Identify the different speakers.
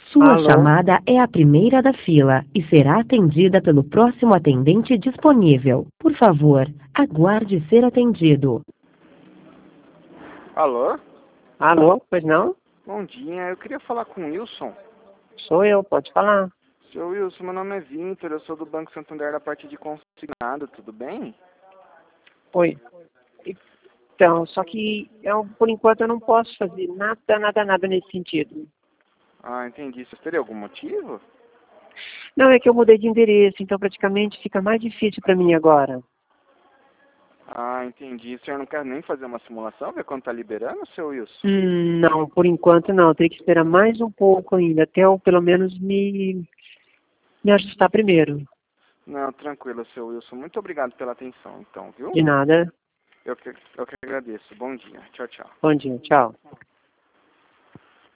Speaker 1: Sua
Speaker 2: Alô?
Speaker 1: chamada é a primeira da fila e será atendida pelo próximo atendente disponível. Por favor, aguarde ser atendido.
Speaker 3: Alô?
Speaker 2: Alô, pois não?
Speaker 3: Bom dia, eu queria falar com o Wilson.
Speaker 2: Sou eu, pode falar.
Speaker 3: Seu Wilson, meu nome é Vintor, eu sou do Banco Santander da parte de consignado, tudo bem?
Speaker 2: Oi. Então, só que por enquanto eu não posso fazer nada nesse sentido.
Speaker 3: Ah, entendi. Você teria algum motivo?
Speaker 2: Não, é que eu mudei de endereço, então praticamente fica mais difícil para mim agora.
Speaker 3: Ah, entendi. O senhor não quer nem fazer uma simulação, ver quando tá liberando, seu Wilson?
Speaker 2: Não, por enquanto não. Eu tenho que esperar mais um pouco ainda, até eu pelo menos me ajustar primeiro.
Speaker 3: Não, tranquilo, seu Wilson. Muito obrigado pela atenção, então, viu?
Speaker 2: De nada.
Speaker 3: Eu que agradeço. Bom dia. Tchau, tchau.
Speaker 2: Bom dia, tchau.